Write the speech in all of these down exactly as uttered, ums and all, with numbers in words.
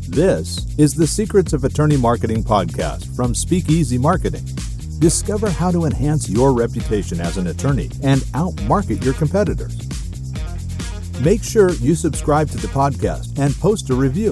This is the Secrets of Attorney Marketing podcast from Speakeasy Marketing. Discover how to enhance your reputation as an attorney and outmarket your competitors. Make sure you subscribe to the podcast and post a review.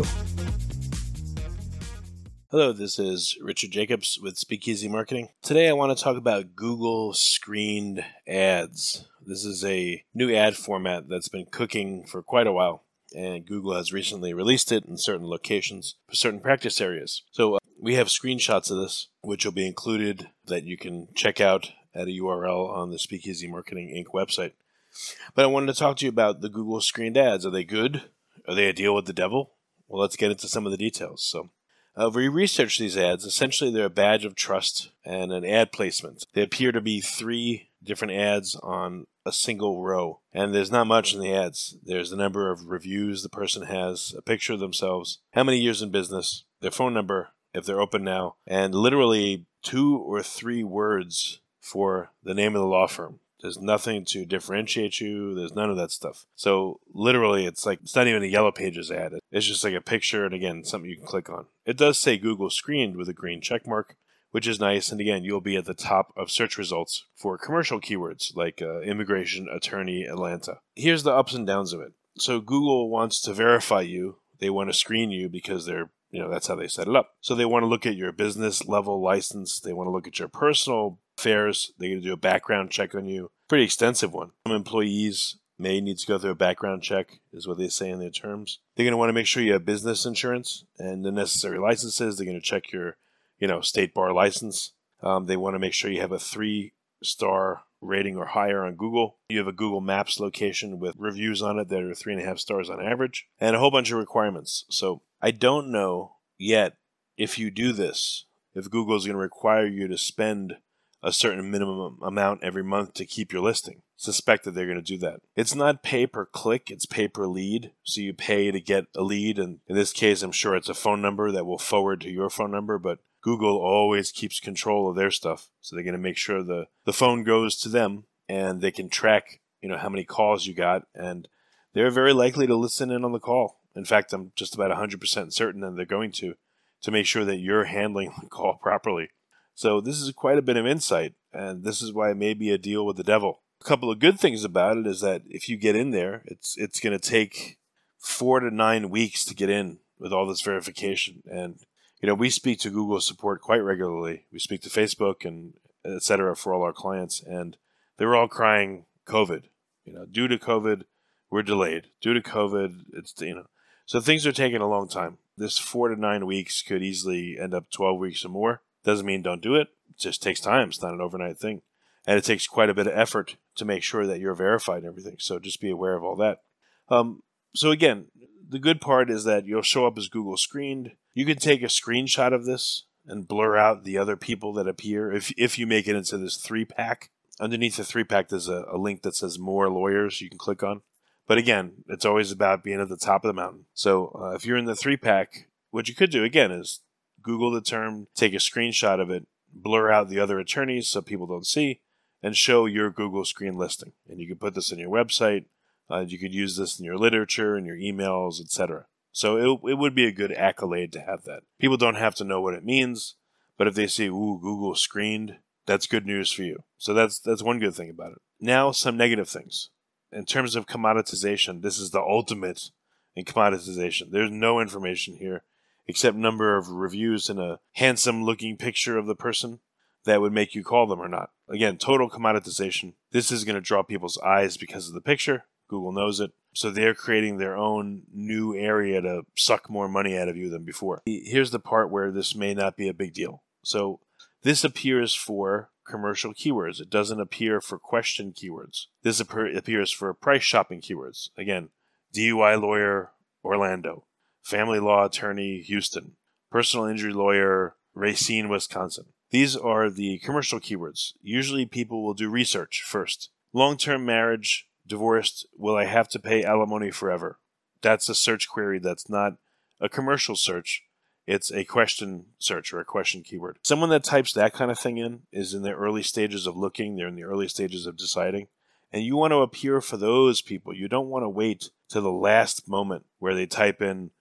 Hello, this is Richard Jacobs with Speakeasy Marketing. Today I want to talk about Google Screened Ads. This is a new ad format that's been cooking for quite a while, and Google has recently released it in certain locations for certain practice areas. So uh, we have screenshots of this, which will be included that you can check out at a U R L on the Speakeasy Marketing Incorporated website. But I wanted to talk to you about the Google Screened Ads. Are they good? Are they a deal with the devil? Well, let's get into some of the details. So Uh, we researched these ads. Essentially, they're a badge of trust and an ad placement. They appear to be three different ads on a single row, and there's not much in the ads. There's the number of reviews the person has, a picture of themselves, how many years in business, their phone number, if they're open now, and literally two or three words for the name of the law firm. There's nothing to differentiate you. There's none of that stuff. So literally, it's like, it's not even a Yellow Pages ad. It's just like a picture, and again, something you can click on. It does say Google Screened with a green check mark, which is nice. And again, you'll be at the top of search results for commercial keywords like uh, immigration, attorney, Atlanta. Here's the ups and downs of it. So Google wants to verify you. They want to screen you because they're, you know, that's how they set it up. So they want to look at your business level license. They want to look at your personal affairs. They're going to do a background check on you. Pretty extensive one. Some employees may need to go through a background check, is what they say in their terms. They're going to want to make sure you have business insurance and the necessary licenses. They're going to check your, you know, state bar license. Um, they want to make sure you have a three-star rating or higher on Google. You have a Google Maps location with reviews on it that are three and a half stars on average, and a whole bunch of requirements. So I don't know yet if you do this, if Google is going to require you to spend a certain minimum amount every month to keep your listing. Suspect that they're going to do that. It's not pay per click, it's pay per lead. So you pay to get a lead, and in this case, I'm sure it's a phone number that will forward to your phone number, but Google always keeps control of their stuff. So they're going to make sure the, the phone goes to them, and they can track, you know, how many calls you got, and they're very likely to listen in on the call. In fact, I'm just about one hundred percent certain that they're going to, to make sure that you're handling the call properly. So this is quite a bit of insight, and this is why it may be a deal with the devil. A couple of good things about it is that if you get in there, it's it's going to take four to nine weeks to get in with all this verification. And, you know, we speak to Google support quite regularly. We speak to Facebook and et cetera for all our clients, and they're all crying COVID. You know, due to COVID, we're delayed. Due to COVID, it's, you know, so things are taking a long time. This four to nine weeks could easily end up twelve weeks or more. Doesn't mean don't do it. It just takes time. It's not an overnight thing. And it takes quite a bit of effort to make sure that you're verified and everything. So just be aware of all that. Um, so again, the good part is that you'll show up as Google Screened. You can take a screenshot of this and blur out the other people that appear. If if you make it into this three-pack, underneath the three-pack, there's a, a link that says More Lawyers you can click on. But again, it's always about being at the top of the mountain. So uh, if you're in the three-pack, what you could do, again, is Google the term, take a screenshot of it, blur out the other attorneys so people don't see, and show your Google Screen listing. And you can put this on your website. Uh, you could use this in your literature, in your emails, et cetera. So it, it would be a good accolade to have that. People don't have to know what it means, but if they see, ooh, Google Screened, that's good news for you. So that's that's one good thing about it. Now, some negative things. In terms of commoditization, this is the ultimate in commoditization. There's no information here except number of reviews and a handsome-looking picture of the person that would make you call them or not. Again, total commoditization. This is going to draw people's eyes because of the picture. Google knows it. So they're creating their own new area to suck more money out of you than before. Here's the part where this may not be a big deal. So this appears for commercial keywords. It doesn't appear for question keywords. This appears for price shopping keywords. Again, D U I lawyer, Orlando. Family law attorney, Houston. Personal injury lawyer, Racine, Wisconsin. These are the commercial keywords. Usually people will do research first. Long-term marriage, divorced, will I have to pay alimony forever? That's a search query that's not a commercial search. It's a question search or a question keyword. Someone that types that kind of thing in is in the early stages of looking. They're in the early stages of deciding. And you want to appear for those people. You don't want to wait to the last moment where they type in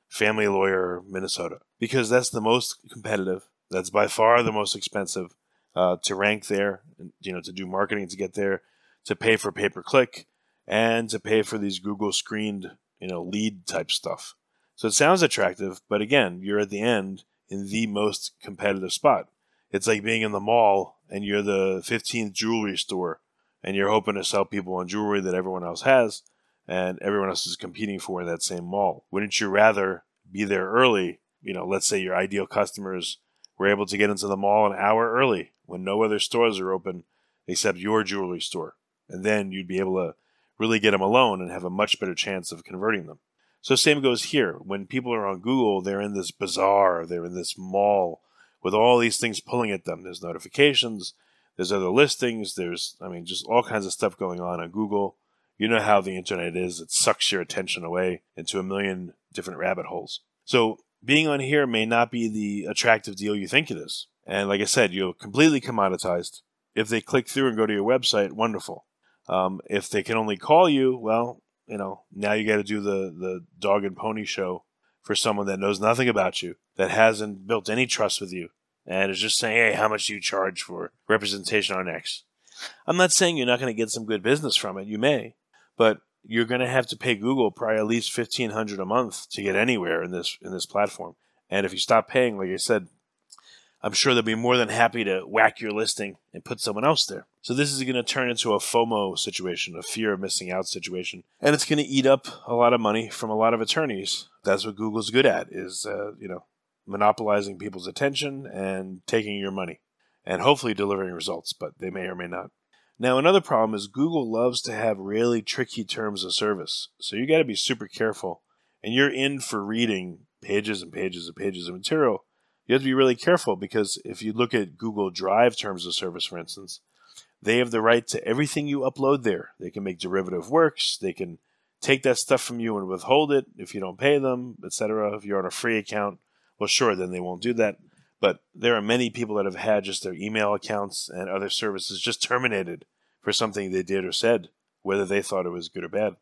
Family Lawyer Minnesota, because that's the most competitive. That's by far the most expensive uh, to rank there, you know, to do marketing to get there, to pay for pay-per-click, and to pay for these Google screened, you know, lead type stuff. So it sounds attractive, but again, you're at the end in the most competitive spot. It's like being in the mall and you're the fifteenth jewelry store and you're hoping to sell people on jewelry that everyone else has and everyone else is competing for in that same mall. Wouldn't you rather be there early? You know, let's say your ideal customers were able to get into the mall an hour early when no other stores are open except your jewelry store. And then you'd be able to really get them alone and have a much better chance of converting them. So same goes here. When people are on Google, they're in this bazaar, they're in this mall with all these things pulling at them. There's notifications, there's other listings, there's, I mean, just all kinds of stuff going on on Google. You know how the internet is. It sucks your attention away into a million different rabbit holes. So being on here may not be the attractive deal you think it is. And like I said, you're completely commoditized. If they click through and go to your website, wonderful. Um, if they can only call you, well, you know, now you got to do the, the dog and pony show for someone that knows nothing about you, that hasn't built any trust with you, and is just saying, hey, how much do you charge for representation on X? I'm not saying you're not going to get some good business from it. You may, but you're going to have to pay Google probably at least fifteen hundred dollars a month to get anywhere in this in this platform. And if you stop paying, like I said, I'm sure they'll be more than happy to whack your listing and put someone else there. So this is going to turn into a FOMO situation, a fear of missing out situation. And it's going to eat up a lot of money from a lot of attorneys. That's what Google's good at, is, uh, you know, monopolizing people's attention and taking your money and hopefully delivering results, but they may or may not. Now, another problem is Google loves to have really tricky terms of service. So you got to be super careful. And you're in for reading pages and pages and pages of material. You have to be really careful, because if you look at Google Drive terms of service, for instance, they have the right to everything you upload there. They can make derivative works. They can take that stuff from you and withhold it if you don't pay them, et cetera. If you're on a free account, well, sure, then they won't do that. But there are many people that have had just their email accounts and other services just terminated for something they did or said, whether they thought it was good or bad.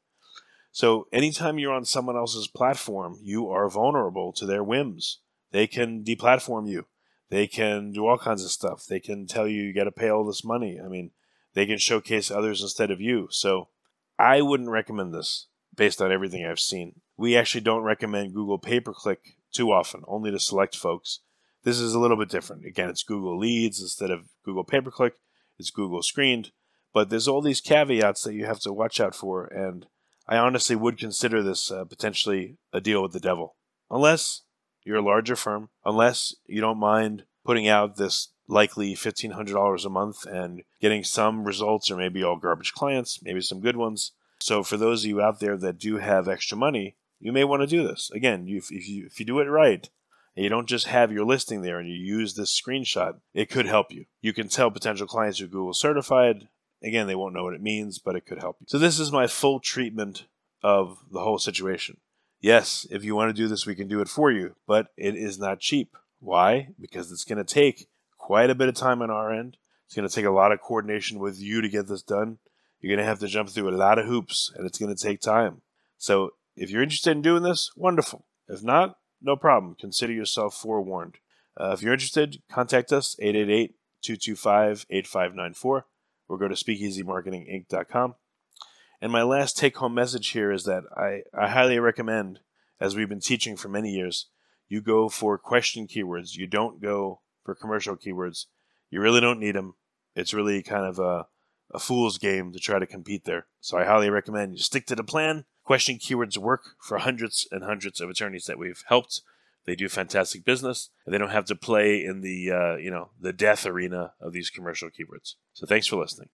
So anytime you're on someone else's platform, you are vulnerable to their whims. They can deplatform you. They can do all kinds of stuff. They can tell you you got to pay all this money. I mean, they can showcase others instead of you. So I wouldn't recommend this based on everything I've seen. We actually don't recommend Google pay-per-click too often, only to select folks. This is a little bit different. Again, it's Google Leads instead of Google pay-per-click. It's Google Screened. But there's all these caveats that you have to watch out for, and I honestly would consider this uh, potentially a deal with the devil. Unless you're a larger firm, unless you don't mind putting out this likely fifteen hundred dollars a month and getting some results, or maybe all garbage clients, maybe some good ones. So for those of you out there that do have extra money, you may want to do this. Again, you, if, you, if you do it right, and you don't just have your listing there and you use this screenshot, it could help you. You can tell potential clients you're Google certified. Again, they won't know what it means, but it could help you. So this is my full treatment of the whole situation. Yes, if you want to do this, we can do it for you, but it is not cheap. Why? Because it's going to take quite a bit of time on our end. It's going to take a lot of coordination with you to get this done. You're going to have to jump through a lot of hoops, and it's going to take time. So if you're interested in doing this, wonderful. If not, no problem. Consider yourself forewarned. Uh, if you're interested, contact us, eight eight eight, two two five, eight five nine four, or go to speakeasy marketing inc dot com. And my last take-home message here is that I, I highly recommend, as we've been teaching for many years, you go for question keywords. You don't go for commercial keywords. You really don't need them. It's really kind of a, a fool's game to try to compete there. So I highly recommend you stick to the plan. Question keywords work for hundreds and hundreds of attorneys that we've helped. They do fantastic business, and they don't have to play in the uh, you know the death arena of these commercial keywords. So thanks for listening.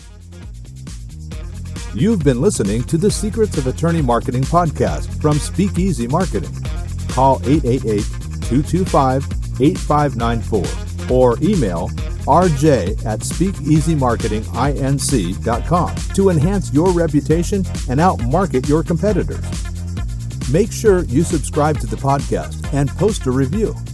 You've been listening to the Secrets of Attorney Marketing podcast from Speakeasy Marketing. Call eight eight eight, two two five, eight five nine four or email r j at speakeasy marketing inc dot com to enhance your reputation and outmarket your competitors. Make sure you subscribe to the podcast and post a review.